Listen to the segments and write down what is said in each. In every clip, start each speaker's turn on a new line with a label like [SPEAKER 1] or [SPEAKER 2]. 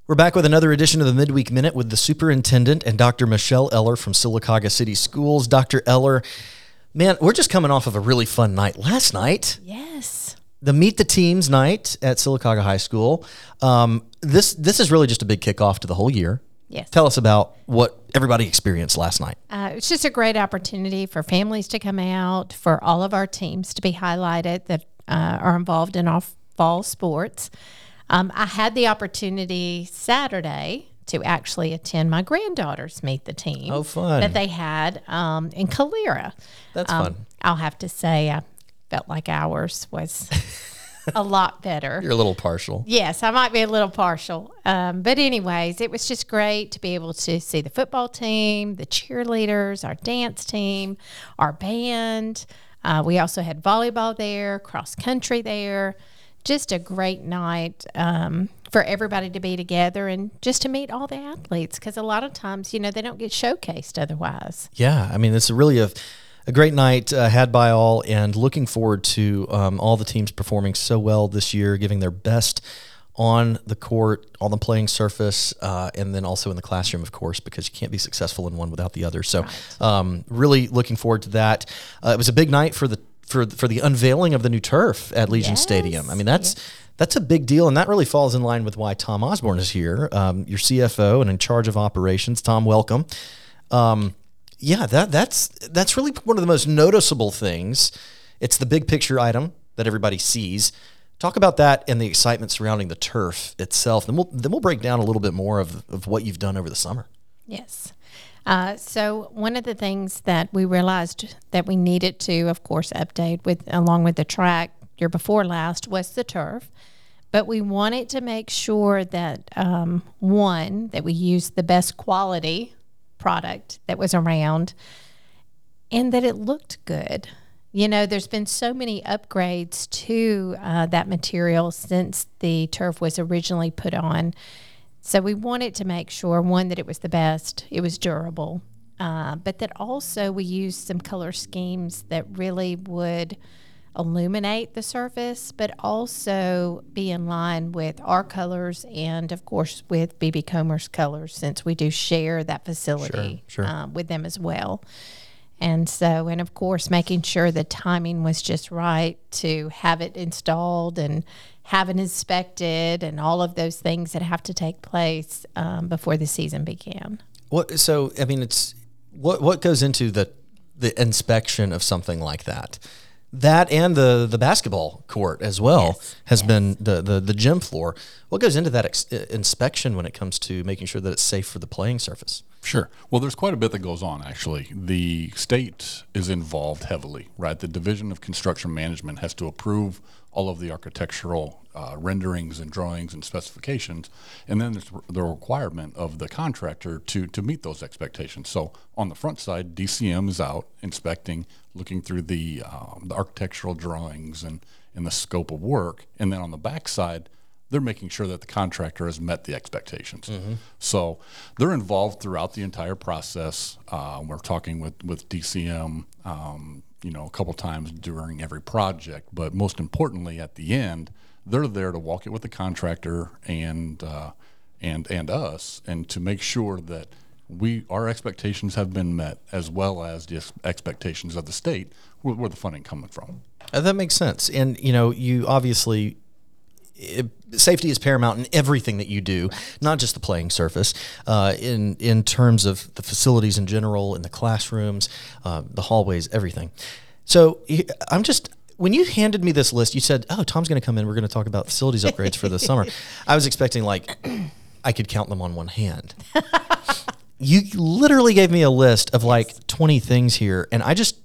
[SPEAKER 1] We're back with another edition of the Midweek Minute with the superintendent and Dr. Michelle Eller from Sylacauga City Schools. Dr. Eller, man, we're just coming off of a really fun night. Last night,
[SPEAKER 2] yes,
[SPEAKER 1] the Meet the Teams night at Sylacauga High School. This is really just a big kickoff to the whole year.
[SPEAKER 2] Yes.
[SPEAKER 1] Tell us about what everybody experienced last night.
[SPEAKER 2] It's just a great opportunity for families to come out, for all of our teams to be highlighted that are involved in our fall sports. I had the opportunity Saturday to actually attend my granddaughter's Meet the Team.
[SPEAKER 1] Oh, fun.
[SPEAKER 2] That they had in Calera.
[SPEAKER 1] That's fun.
[SPEAKER 2] I'll have to say I felt like ours was a lot better.
[SPEAKER 1] You're a little partial.
[SPEAKER 2] Yes, I might be a little partial. But anyways, it was just great to be able to see the football team, the cheerleaders, our dance team, our band. We also had volleyball there, cross country there. Just a great night for everybody to be together and just to meet all the athletes, because a lot of times, they don't get showcased otherwise.
[SPEAKER 1] Yeah, I mean, it's really a great night had by all, and looking forward to all the teams performing so well this year, giving their best on the court, on the playing surface, and then also in the classroom, of course, because you can't be successful in one without the other. So really looking forward to that. It was a big night for the unveiling of the new turf at Legion Stadium. I mean, that's a big deal, and that really falls in line with why Tom Osborne is here, your CFO and in charge of operations. Tom, welcome. Yeah, that's really one of the most noticeable things. It's the big picture item that everybody sees. Talk about that and the excitement surrounding the turf itself. Then we'll break down a little bit more of what you've done over the summer.
[SPEAKER 2] Yes. So one of the things that we realized that we needed to, of course, update along with the track year before last was the turf. But we wanted to make sure that, that we used the best quality product that was around and that it looked good. There's been so many upgrades to that material since the turf was originally put on. So we wanted to make sure, one, that it was the best, it was durable, but that also we used some color schemes that really would illuminate the surface, but also be in line with our colors and, of course, with BB Comer's colors, since we do share that facility with them as well. And so, and of course, making sure the timing was just right to have it installed and have it inspected and all of those things that have to take place before the season began.
[SPEAKER 1] What goes into the inspection of something like that? That and the basketball court as well has been the gym floor. What goes into that inspection when it comes to making sure that it's safe for the playing surface?
[SPEAKER 3] Sure. Well, there's quite a bit that goes on, actually. The state is involved heavily, right? The Division of Construction Management has to approve all of the architectural renderings and drawings and specifications, and then there's the requirement of the contractor to meet those expectations. So on the front side, DCM is out inspecting, looking through the architectural drawings and the scope of work, and then on the back side, they're making sure that the contractor has met the expectations. Mm-hmm. So they're involved throughout the entire process. We're talking with DCM, a couple times during every project, but most importantly, at the end, they're there to walk it with the contractor and us, and to make sure that our expectations have been met, as well as the expectations of the state, where the funding coming from.
[SPEAKER 1] That makes sense, and you obviously. Safety is paramount in everything that you do, not just the playing surface, in terms of the facilities in general, in the classrooms, the hallways, everything. So when you handed me this list, you said, "Oh, Tom's going to come in. We're going to talk about facilities upgrades for the summer." I was expecting I could count them on one hand. You literally gave me a list of 20 things here, and I just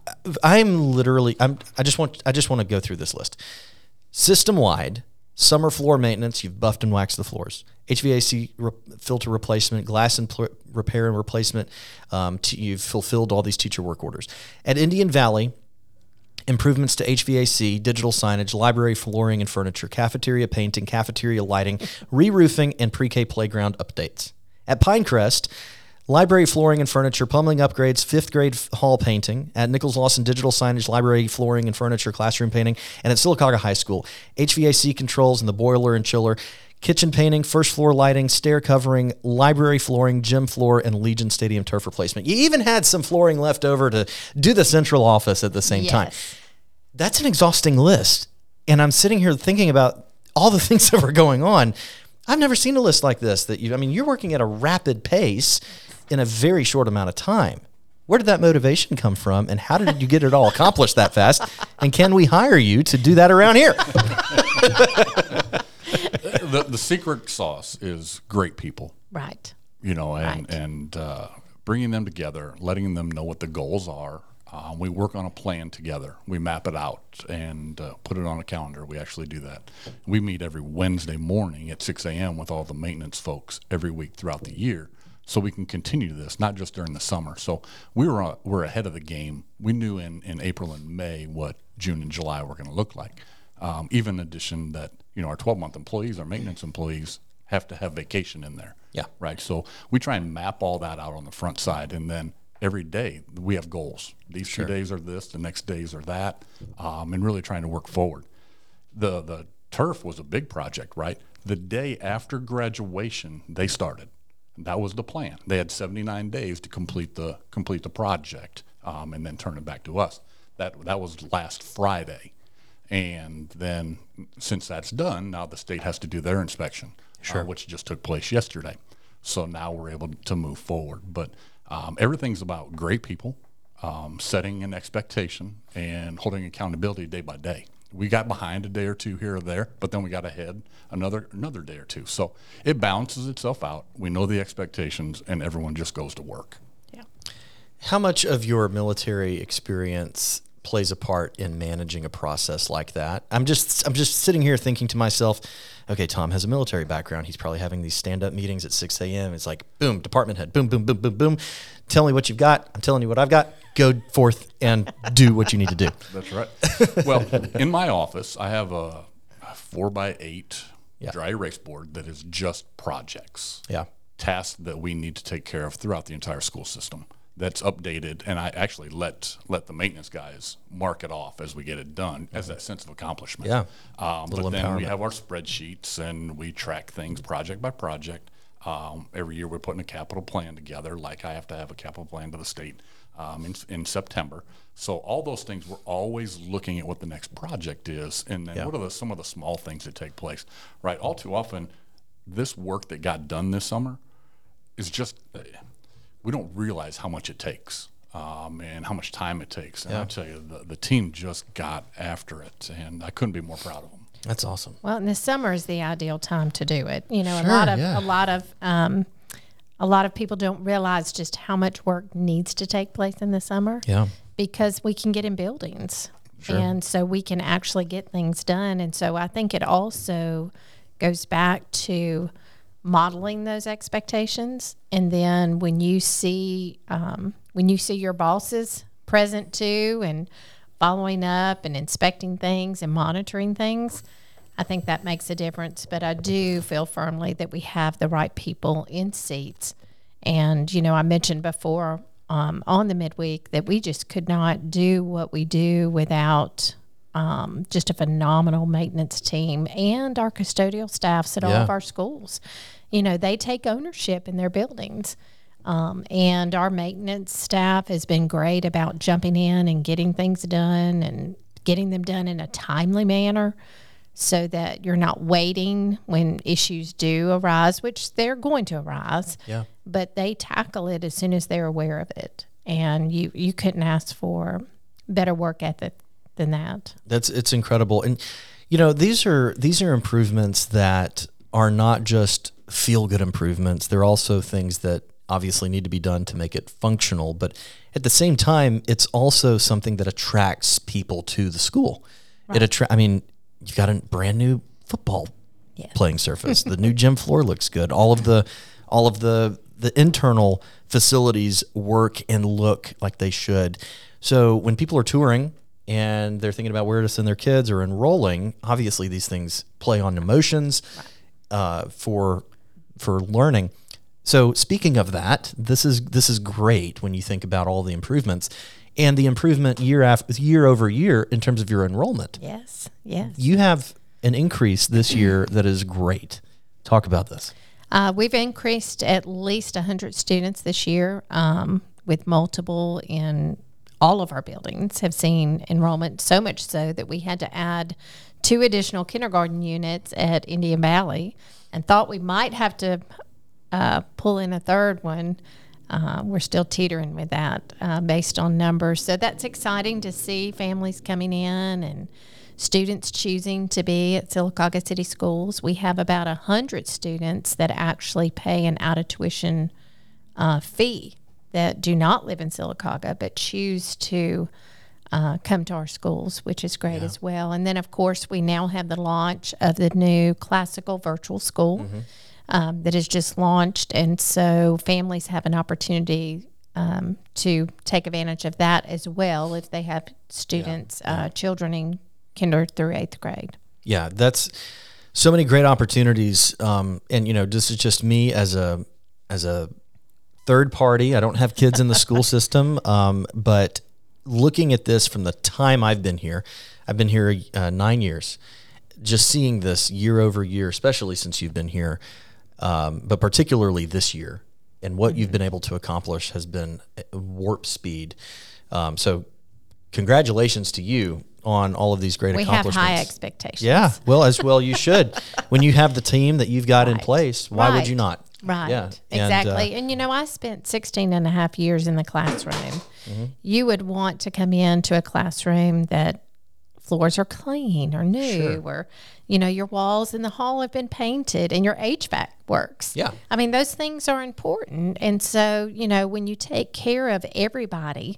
[SPEAKER 1] want to go through this list. System-wide, summer floor maintenance, you've buffed and waxed the floors. HVAC filter replacement, glass and repair and replacement, you've fulfilled all these teacher work orders. At Indian Valley, improvements to HVAC, digital signage, library flooring and furniture, cafeteria painting, cafeteria lighting, re-roofing, and pre-K playground updates. At Pinecrest, library flooring and furniture, plumbing upgrades, 5th grade hall painting. At Nichols Lawson, digital signage, library flooring and furniture, classroom painting. And at Sylacauga High School, HVAC controls and the boiler and chiller, kitchen painting, first floor lighting, stair covering, library flooring, gym floor, and Legion Stadium turf replacement. You even had some flooring left over to do the central office at the same time. That's an exhausting list. And I'm sitting here thinking about all the things that were going on. I've never seen a list like this you're working at a rapid pace in a very short amount of time. Where did that motivation come from, and how did you get it all accomplished that fast? And can we hire you to do that around here?
[SPEAKER 3] The secret sauce is great people.
[SPEAKER 2] Right.
[SPEAKER 3] And bringing them together, letting them know what the goals are. We work on a plan together. We map it out and put it on a calendar. We actually do that. We meet every Wednesday morning at 6 a.m. with all the maintenance folks every week throughout the year, so we can continue this, not just during the summer. So we're ahead of the game. We knew in April and May what June and July were going to look like. Even in addition that, our 12-month employees, our maintenance employees, have to have vacation in there.
[SPEAKER 1] Yeah.
[SPEAKER 3] Right. So we try and map all that out on the front side, and then every day we have goals. These 2 days are this, the next days are that, and really trying to work forward. The turf was a big project, right? The day after graduation, they started. That was the plan. They had 79 days to complete the project, and then turn it back to us. That was last Friday. And then since that's done, now the state has to do their inspection, which just took place yesterday. So now we're able to move forward. But everything's about great people, setting an expectation and holding accountability day by day. We got behind a day or two here or there, but then we got ahead another day or two. So it balances itself out. We know the expectations, and everyone just goes to work.
[SPEAKER 2] Yeah.
[SPEAKER 1] How much of your military experience plays a part in managing a process like that? I'm just sitting here thinking to myself, okay, Tom has a military background. He's probably having these stand-up meetings at 6 a.m. It's like, boom, department head, boom, boom, boom, boom, boom. Tell me what you've got. I'm telling you what I've got. Go forth and do what you need to do.
[SPEAKER 3] That's right. Well, in my office, I have a 4x8 dry erase board that is just projects, tasks that we need to take care of throughout the entire school system. That's updated, and I actually let the maintenance guys mark it off as we get it done, as that sense of accomplishment.
[SPEAKER 1] Yeah,
[SPEAKER 3] but then we have our spreadsheets, and we track things project by project. Every year we're putting a capital plan together, like I have to have a capital plan to the state in September. So all those things, we're always looking at what the next project is, and then what are some of the small things that take place, right? All too often, this work that got done this summer is just we don't realize how much it takes and how much time it takes. And I'll tell you, the team just got after it, and I couldn't be more proud of them.
[SPEAKER 1] That's awesome.
[SPEAKER 2] Well, and the summer is the ideal time to do it.
[SPEAKER 1] Sure,
[SPEAKER 2] a lot of people don't realize just how much work needs to take place in the summer.
[SPEAKER 1] Yeah.
[SPEAKER 2] Because we can get in buildings.
[SPEAKER 1] Sure.
[SPEAKER 2] And so we can actually get things done. And so I think it also goes back to modeling those expectations. And then when you see your bosses present too, and following up and inspecting things and monitoring things, I think that makes a difference. But I do feel firmly that we have the right people in seats. And, I mentioned before on the midweek that we just could not do what we do without just a phenomenal maintenance team and our custodial staffs at all of our schools. They take ownership in their buildings. And our maintenance staff has been great about jumping in and getting things done and getting them done in a timely manner so that you're not waiting when issues do arise, which they're going to arise.
[SPEAKER 1] Yeah.
[SPEAKER 2] But they tackle it as soon as they're aware of it. And you couldn't ask for better work ethic than that.
[SPEAKER 1] It's incredible. And these are improvements that are not just feel good improvements. They're also things that obviously need to be done to make it functional, but at the same time, it's also something that attracts people to the school. Right. You've got a brand new football playing surface. The new gym floor looks good. All of the internal facilities work and look like they should. So when people are touring and they're thinking about where to send their kids or enrolling, obviously these things play on emotions for learning. So speaking of that, this is great when you think about all the improvements and the improvement year over year in terms of your enrollment.
[SPEAKER 2] Yes.
[SPEAKER 1] You have an increase this year that is great. Talk about this.
[SPEAKER 2] We've increased at least 100 students this year, with multiple in all of our buildings have seen enrollment, so much so that we had to add 2 additional kindergarten units at Indian Valley and thought we might have to pull in a third one. We're still teetering with that based on numbers. So that's exciting to see families coming in and students choosing to be at Sylacauga City Schools. We have about 100 students that actually pay an out-of-tuition fee that do not live in Sylacauga but choose to come to our schools, which is great as well. And then, of course, we now have the launch of the new classical virtual school that is just launched. And so families have an opportunity to take advantage of that as well if they have students, children in kinder through 8th grade.
[SPEAKER 1] Yeah, that's so many great opportunities. And, this is just me as a third party. I don't have kids in the school system, but looking at this from the time I've been here 9 years, just seeing this year over year, especially since you've been here, but particularly this year, and what you've been able to accomplish has been warp speed. So congratulations to you on all of these great accomplishments.
[SPEAKER 2] We have high expectations.
[SPEAKER 1] Yeah, well, as well you should. When you have the team that you've got in place, why would you not?
[SPEAKER 2] Right.
[SPEAKER 1] Yeah.
[SPEAKER 2] Exactly. And, I spent 16 and a half years in the classroom. You would want to come into a classroom that floors are clean or new, or, your walls in the hall have been painted and your HVAC works.
[SPEAKER 1] Yeah.
[SPEAKER 2] I mean, those things are important. And so, when you take care of everybody,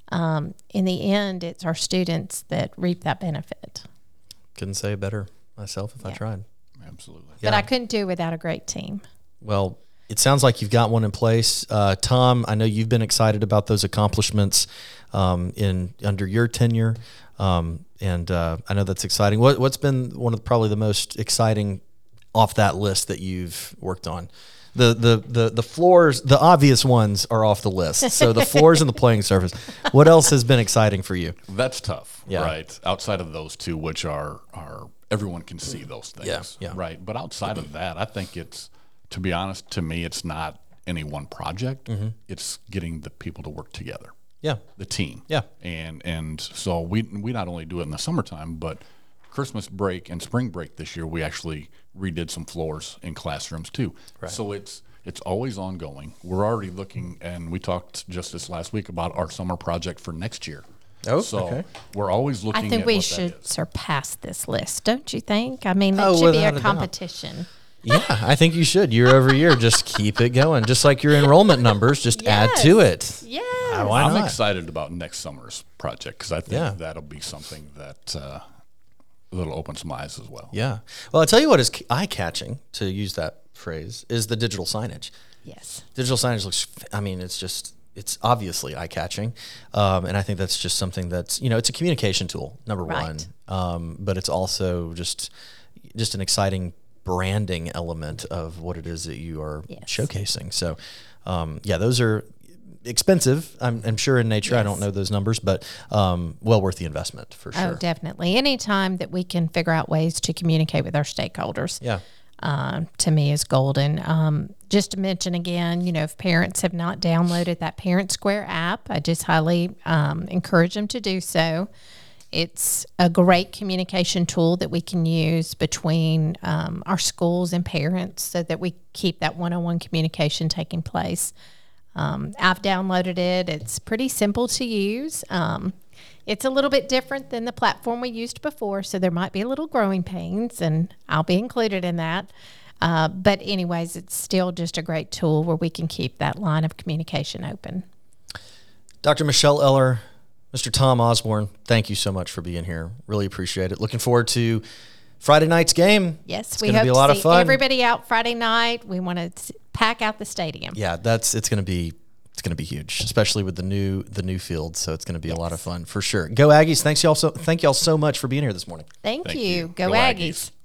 [SPEAKER 2] in the end, it's our students that reap that benefit.
[SPEAKER 1] Couldn't say it better myself if I tried.
[SPEAKER 3] Absolutely.
[SPEAKER 2] But I couldn't do it without a great team.
[SPEAKER 1] Well, it sounds like you've got one in place. Tom, I know you've been excited about those accomplishments under your tenure, and I know that's exciting. What's been one of probably the most exciting off that list that you've worked on? The floors, the obvious ones are off the list. So the floors and the playing surface. What else has been exciting for you?
[SPEAKER 3] That's tough, right? Outside of those two, which are everyone can see those things, right? But outside of that, I think it's, to be honest, to me, it's not any one project. It's getting the people to work together.
[SPEAKER 1] Yeah.
[SPEAKER 3] The team.
[SPEAKER 1] Yeah.
[SPEAKER 3] And so we not only do it in the summertime, but Christmas break and spring break this year, we actually redid some floors in classrooms too. Right. So it's always ongoing. We're already looking, and we talked just this last week about our summer project for next year.
[SPEAKER 1] Oh,
[SPEAKER 3] so
[SPEAKER 1] okay.
[SPEAKER 3] We're always looking at
[SPEAKER 2] I think we should surpass this list, don't you think? I mean, it should be a competition.
[SPEAKER 1] Yeah, I think you should. Year over year, just keep it going. Just like your enrollment numbers, just add to it.
[SPEAKER 2] Yes.
[SPEAKER 1] Why not?
[SPEAKER 3] I'm excited about next summer's project because I think that'll be something that that'll open some eyes as well.
[SPEAKER 1] Yeah. Well, I'll tell you what is eye-catching, to use that phrase, is the digital signage.
[SPEAKER 2] Yes.
[SPEAKER 1] Digital signage looks, it's obviously eye-catching. And I think that's just something that's, it's a communication tool, number one. But it's also just an exciting branding element of what it is that you are showcasing. So, those are expensive, I'm sure, in nature. I don't know those numbers, but well worth the investment for sure.
[SPEAKER 2] Oh, definitely. Anytime that we can figure out ways to communicate with our stakeholders, to me is golden. Just to mention again, if parents have not downloaded that Parent Square app, I just highly encourage them to do so. It's a great communication tool that we can use between our schools and parents so that we keep that one-on-one communication taking place. I've downloaded it. It's pretty simple to use. It's a little bit different than the platform we used before, so there might be a little growing pains, and I'll be included in that. But anyways, it's still just a great tool where we can keep that line of communication open.
[SPEAKER 1] Dr. Michelle Eller, Mr. Tom Osborne, thank you so much for being here. Really appreciate it. Looking forward to Friday night's game.
[SPEAKER 2] Yes,
[SPEAKER 1] we hope to be a lot of fun.
[SPEAKER 2] Everybody out Friday night. We want to pack out the stadium.
[SPEAKER 1] Yeah, it's going to be huge, especially with the new field. So it's going to be a lot of fun for sure. Go Aggies! Thank y'all so much for being here this morning.
[SPEAKER 2] Thank you. Go Aggies.